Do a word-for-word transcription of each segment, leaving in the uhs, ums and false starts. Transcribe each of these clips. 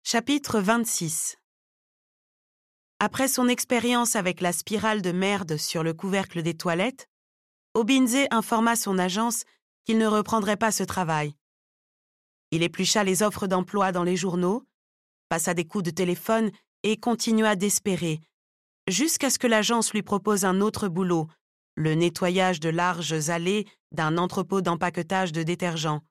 Chapitre vingt-six. Après son expérience avec la spirale de merde sur le couvercle des toilettes, Obinze informa son agence qu'il ne reprendrait pas ce travail. Il éplucha les offres d'emploi dans les journaux, passa des coups de téléphone et continua d'espérer, jusqu'à ce que l'agence lui propose un autre boulot, le nettoyage de larges allées d'un entrepôt d'empaquetage de détergents.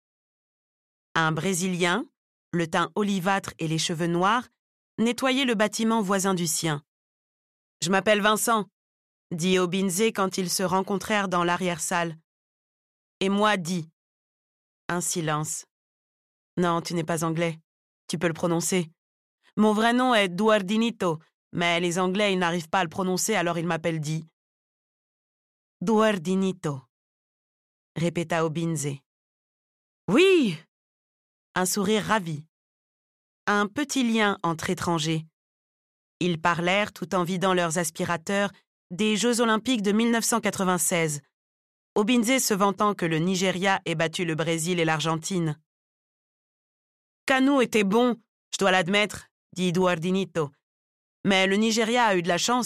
Un Brésilien, le teint olivâtre et les cheveux noirs, nettoyait le bâtiment voisin du sien. « Je m'appelle Vincent », dit Obinze quand ils se rencontrèrent dans l'arrière-salle. « Et moi, Di. » Un silence. « Non, tu n'es pas anglais. Tu peux le prononcer. Mon vrai nom est Duardinito, mais les Anglais ils n'arrivent pas à le prononcer, alors ils m'appellent Di. »« Duardinito », répéta Obinze. « Oui !» Un sourire ravi. Un petit lien entre étrangers. Ils parlèrent tout en vidant leurs aspirateurs des Jeux olympiques de mille neuf cent quatre-vingt-seize, Obinze se vantant que le Nigeria ait battu le Brésil et l'Argentine. « Kanu était bon, je dois l'admettre, » dit Duardinito. « Mais le Nigeria a eu de la chance. »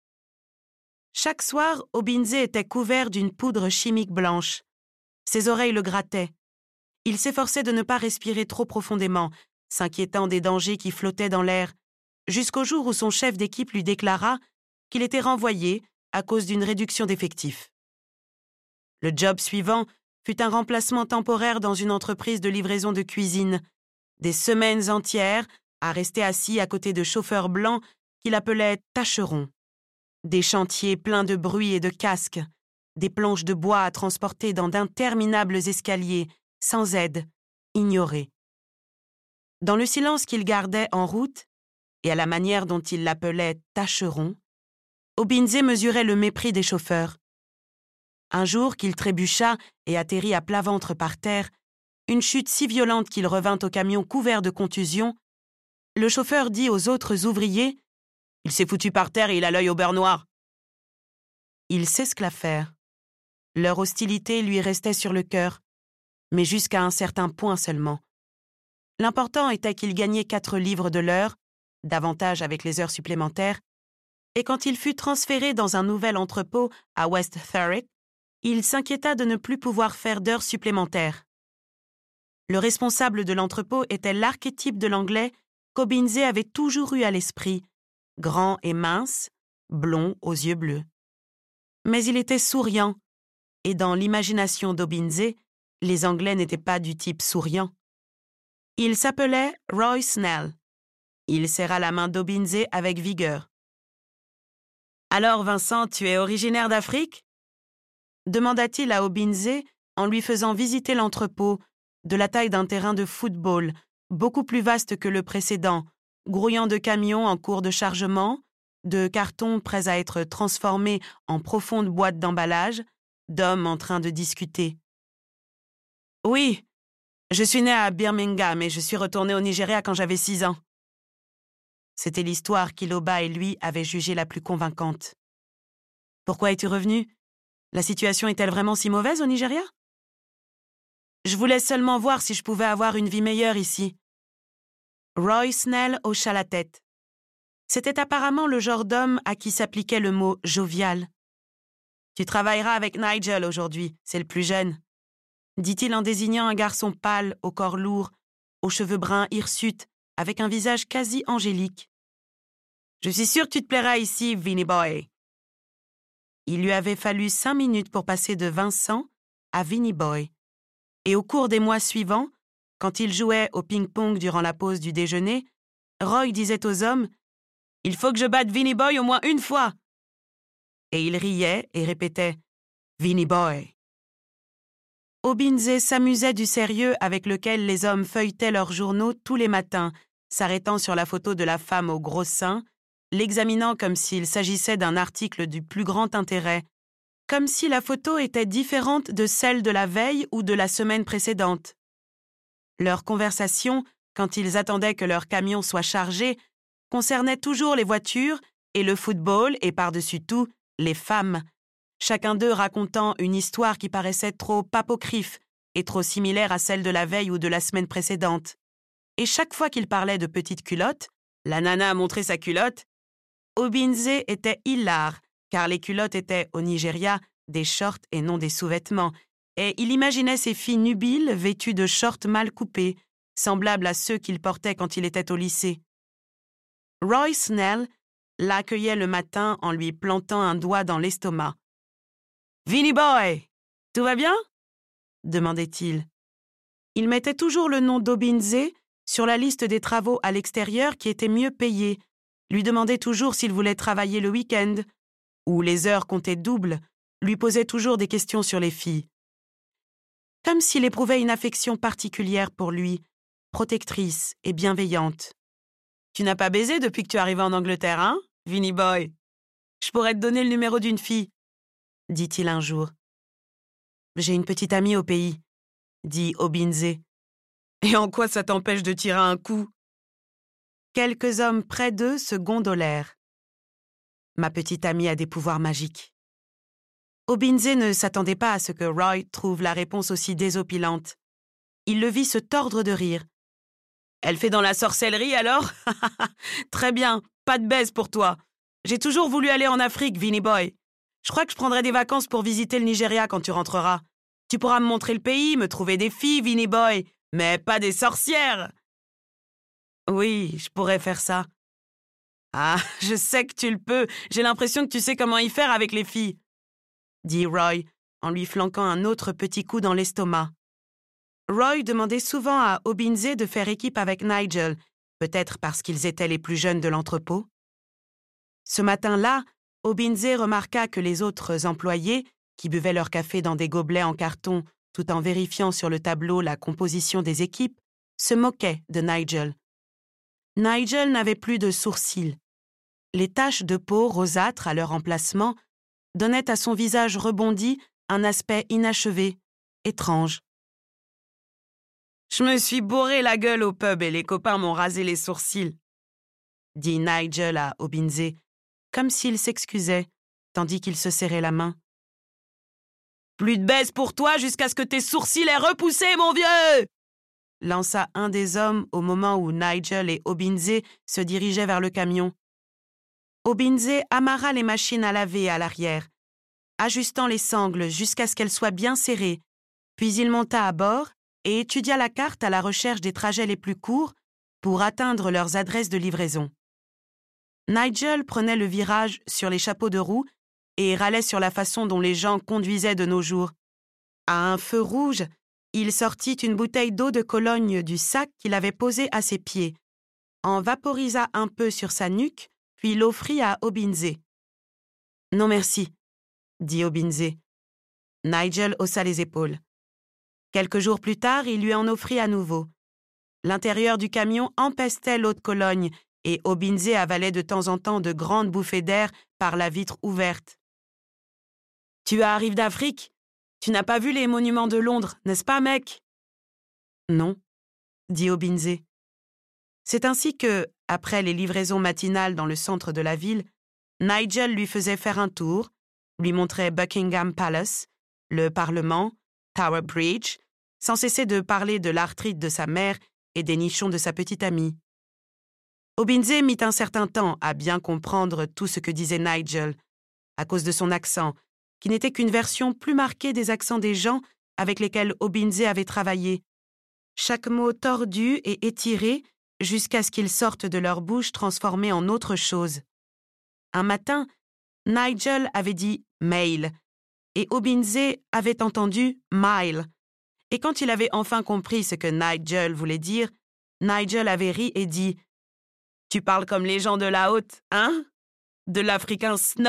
Chaque soir, Obinze était couvert d'une poudre chimique blanche. Ses oreilles le grattaient. Il s'efforçait de ne pas respirer trop profondément, s'inquiétant des dangers qui flottaient dans l'air, jusqu'au jour où son chef d'équipe lui déclara qu'il était renvoyé à cause d'une réduction d'effectifs. Le job suivant fut un remplacement temporaire dans une entreprise de livraison de cuisine, des semaines entières à rester assis à côté de chauffeurs blancs qu'il appelait tâcherons, des chantiers pleins de bruit et de casques, des planches de bois à transporter dans d'interminables escaliers, sans aide, ignorés. Dans le silence qu'il gardait en route, et à la manière dont il l'appelait « tâcheron », Obinze mesurait le mépris des chauffeurs. Un jour qu'il trébucha et atterrit à plat ventre par terre, une chute si violente qu'il revint au camion couvert de contusions, le chauffeur dit aux autres ouvriers « Il s'est foutu par terre et il a l'œil au beurre noir ». Ils s'esclaffèrent. Leur hostilité lui restait sur le cœur, mais jusqu'à un certain point seulement. L'important était qu'il gagnait quatre livres de l'heure, davantage avec les heures supplémentaires, et quand il fut transféré dans un nouvel entrepôt à West Thurrock, il s'inquiéta de ne plus pouvoir faire d'heures supplémentaires. Le responsable de l'entrepôt était l'archétype de l'anglais qu'Obinze avait toujours eu à l'esprit, grand et mince, blond aux yeux bleus. Mais il était souriant, et dans l'imagination d'Obinze, les Anglais n'étaient pas du type souriant. Il s'appelait Roy Snell. Il serra la main d'Obinze avec vigueur. « Alors, Vincent, tu es originaire d'Afrique ?» demanda-t-il à Obinze en lui faisant visiter l'entrepôt, de la taille d'un terrain de football, beaucoup plus vaste que le précédent, grouillant de camions en cours de chargement, de cartons prêts à être transformés en profondes boîtes d'emballage, d'hommes en train de discuter. « Oui, je suis né à Birmingham et je suis retourné au Nigeria quand j'avais six ans. » C'était l'histoire qu'Iloba et lui avaient jugée la plus convaincante. « Pourquoi es-tu revenu? La situation est-elle vraiment si mauvaise au Nigeria? » « Je voulais seulement voir si je pouvais avoir une vie meilleure ici. » Roy Snell hocha la tête. C'était apparemment le genre d'homme à qui s'appliquait le mot « jovial ». « Tu travailleras avec Nigel aujourd'hui, c'est le plus jeune, » dit-il en désignant un garçon pâle, au corps lourd, aux cheveux bruns hirsutes, avec un visage quasi angélique. « Je suis sûr que tu te plairas ici, Vinny Boy. » Il lui avait fallu cinq minutes pour passer de Vincent à Vinny Boy. Et au cours des mois suivants, quand il jouait au ping-pong durant la pause du déjeuner, Roy disait aux hommes « Il faut que je batte Vinny Boy au moins une fois !» Et il riait et répétait « Vinny Boy !» Obinze s'amusait du sérieux avec lequel les hommes feuilletaient leurs journaux tous les matins, s'arrêtant sur la photo de la femme aux gros seins, l'examinant comme s'il s'agissait d'un article du plus grand intérêt, comme si la photo était différente de celle de la veille ou de la semaine précédente. Leur conversation, quand ils attendaient que leur camion soit chargé, concernait toujours les voitures et le football et par-dessus tout, les femmes, chacun d'eux racontant une histoire qui paraissait trop apocryphe et trop similaire à celle de la veille ou de la semaine précédente. et chaque fois qu'il parlait de petites culottes, la nana a montré sa culotte, Obinze était hilar, car les culottes étaient, au Nigeria, des shorts et non des sous-vêtements, et il imaginait ces filles nubiles vêtues de shorts mal coupés, semblables à ceux qu'il portait quand il était au lycée. Roy Snell l'accueillait le matin en lui plantant un doigt dans l'estomac. « Vinny boy, tout va bien ?» demandait-il. Il mettait toujours le nom d'Obinze sur la liste des travaux à l'extérieur qui étaient mieux payés, lui demandait toujours s'il voulait travailler le week-end, ou les heures comptaient double, lui posait toujours des questions sur les filles. Comme s'il éprouvait une affection particulière pour lui, protectrice et bienveillante. « Tu n'as pas baisé depuis que tu es arrivé en Angleterre, hein, Vinny boy? Je pourrais te donner le numéro d'une fille, » dit-il un jour. « J'ai une petite amie au pays, » dit Obinze. « Et en quoi ça t'empêche de tirer un coup ?» Quelques hommes près d'eux se gondolèrent. « Ma petite amie a des pouvoirs magiques. » Obinze ne s'attendait pas à ce que Roy trouve la réponse aussi désopilante. Il le vit se tordre de rire. « Elle fait dans la sorcellerie alors? Très bien, pas de baise pour toi. J'ai toujours voulu aller en Afrique, Vinny boy. Je crois que je prendrai des vacances pour visiter le Nigeria quand tu rentreras. Tu pourras me montrer le pays, me trouver des filles, Vinny boy, mais pas des sorcières. » « Oui, je pourrais faire ça. »« Ah, je sais que tu le peux. J'ai l'impression que tu sais comment y faire avec les filles, » dit Roy, en lui flanquant un autre petit coup dans l'estomac. Roy demandait souvent à Obinze de faire équipe avec Nigel, peut-être parce qu'ils étaient les plus jeunes de l'entrepôt. Ce matin-là, Obinze remarqua que les autres employés, qui buvaient leur café dans des gobelets en carton tout en vérifiant sur le tableau la composition des équipes, se moquaient de Nigel. Nigel n'avait plus de sourcils. Les taches de peau rosâtres à leur emplacement donnaient à son visage rebondi un aspect inachevé, étrange. « Je me suis bourré la gueule au pub et les copains m'ont rasé les sourcils, » dit Nigel à Obinze, comme s'il s'excusait, tandis qu'il se serrait la main. « Plus de baise pour toi jusqu'à ce que tes sourcils aient repoussé, mon vieux !» lança un des hommes au moment où Nigel et Obinze se dirigeaient vers le camion. Obinze amarra les machines à laver à l'arrière, ajustant les sangles jusqu'à ce qu'elles soient bien serrées, puis il monta à bord et étudia la carte à la recherche des trajets les plus courts pour atteindre leurs adresses de livraison. Nigel prenait le virage sur les chapeaux de roue et râlait sur la façon dont les gens conduisaient de nos jours. À un feu rouge, il sortit une bouteille d'eau de Cologne du sac qu'il avait posé à ses pieds, en vaporisa un peu sur sa nuque, puis l'offrit à Obinze. « Non merci, » dit Obinze. Nigel haussa les épaules. Quelques jours plus tard, il lui en offrit à nouveau. L'intérieur du camion empestait l'eau de Cologne et Obinze avalait de temps en temps de grandes bouffées d'air par la vitre ouverte. « Tu arrives d'Afrique ? Tu n'as pas vu les monuments de Londres, n'est-ce pas, mec ?»« Non, » dit Obinze. C'est ainsi que, après les livraisons matinales dans le centre de la ville, Nigel lui faisait faire un tour, lui montrait Buckingham Palace, le Parlement, Tower Bridge, sans cesser de parler de l'arthrite de sa mère et des nichons de sa petite amie. Obinze mit un certain temps à bien comprendre tout ce que disait Nigel, à cause de son accent, qui n'était qu'une version plus marquée des accents des gens avec lesquels Obinze avait travaillé. Chaque mot tordu et étiré jusqu'à ce qu'ils sortent de leur bouche transformés en autre chose. Un matin, Nigel avait dit « mail » et Obinze avait entendu « mile ». Et quand il avait enfin compris ce que Nigel voulait dire, Nigel avait ri et dit « Tu parles comme les gens de la haute, hein? De l'Africain snob !»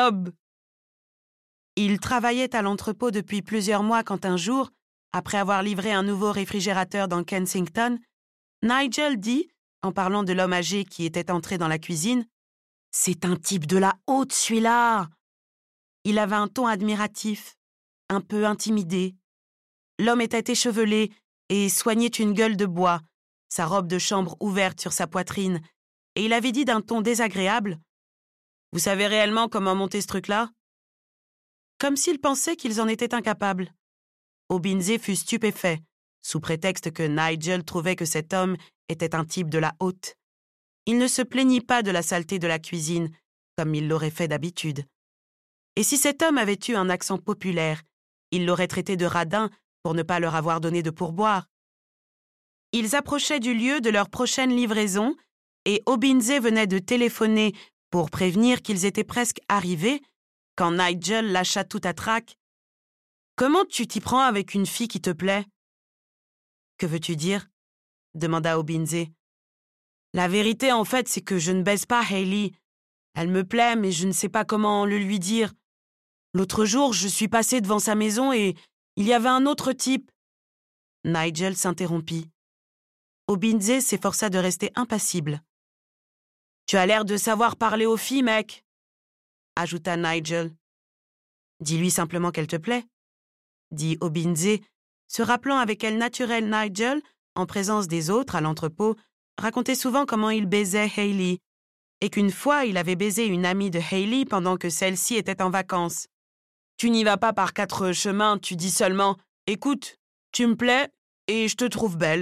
Il travaillait à l'entrepôt depuis plusieurs mois quand un jour, après avoir livré un nouveau réfrigérateur dans Kensington, Nigel dit, en parlant de l'homme âgé qui était entré dans la cuisine, « C'est un type de la haute, celui-là !» Il avait un ton admiratif, un peu intimidé. L'homme était échevelé et soignait une gueule de bois, sa robe de chambre ouverte sur sa poitrine, et il avait dit d'un ton désagréable « Vous savez réellement comment monter ce truc-là ?» Comme s'il pensait qu'ils en étaient incapables. Obinze fut stupéfait, sous prétexte que Nigel trouvait que cet homme était un type de la haute. Il ne se plaignit pas de la saleté de la cuisine, comme il l'aurait fait d'habitude. Et si cet homme avait eu un accent populaire, il l'aurait traité de radin pour ne pas leur avoir donné de pourboire. Ils approchaient du lieu de leur prochaine livraison et Obinze venait de téléphoner pour prévenir qu'ils étaient presque arrivés quand Nigel lâcha tout à trac. « Comment tu t'y prends avec une fille qui te plaît ?»« Que veux-tu dire ?» demanda Obinze. « La vérité, en fait, c'est que je ne baise pas Hailey. Elle me plaît, mais je ne sais pas comment le lui dire. L'autre jour, je suis passé devant sa maison et il y avait un autre type. » Nigel s'interrompit. Obinze s'efforça de rester impassible. « Tu as l'air de savoir parler aux filles, mec, » ajouta Nigel. « Dis-lui simplement qu'elle te plaît, » dit Obinze, se rappelant avec quel naturel Nigel, en présence des autres à l'entrepôt, racontait souvent comment il baisait Hailey, et qu'une fois il avait baisé une amie de Hailey pendant que celle-ci était en vacances. « Tu n'y vas pas par quatre chemins, tu dis seulement « Écoute, tu me plais et je te trouve belle. »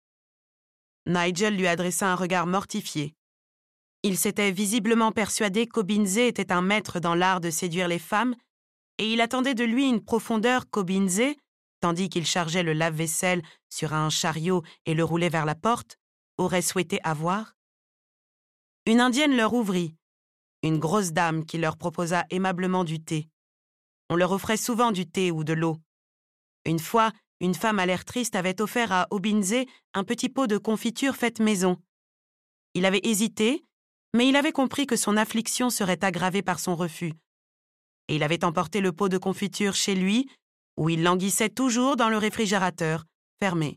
Nigel lui adressa un regard mortifié. Il s'était visiblement persuadé qu'Obinze était un maître dans l'art de séduire les femmes, et il attendait de lui une profondeur qu'Obinze, tandis qu'il chargeait le lave-vaisselle sur un chariot et le roulait vers la porte, aurait souhaité avoir. Une indienne leur ouvrit, une grosse dame qui leur proposa aimablement du thé. On leur offrait souvent du thé ou de l'eau. Une fois, une femme à l'air triste avait offert à Obinze un petit pot de confiture faite maison. Il avait hésité, mais il avait compris que son affliction serait aggravée par son refus. Et il avait emporté le pot de confiture chez lui, où il languissait toujours dans le réfrigérateur, fermé.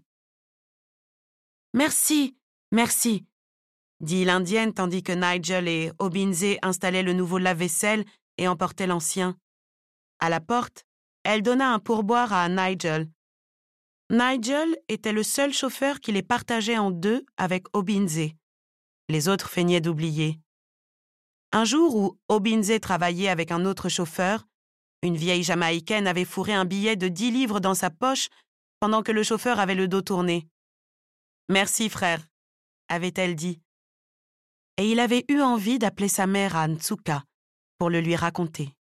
« Merci, merci », dit l'Indienne tandis que Nigel et Obinze installaient le nouveau lave-vaisselle et emportaient l'ancien. À la porte, elle donna un pourboire à Nigel. Nigel était le seul chauffeur qui les partageait en deux avec Obinze. Les autres feignaient d'oublier. Un jour où Obinze travaillait avec un autre chauffeur, une vieille Jamaïcaine avait fourré un billet de dix livres dans sa poche pendant que le chauffeur avait le dos tourné. « Merci, frère », avait-elle dit. Et il avait eu envie d'appeler sa mère à Ntsuka pour le lui raconter.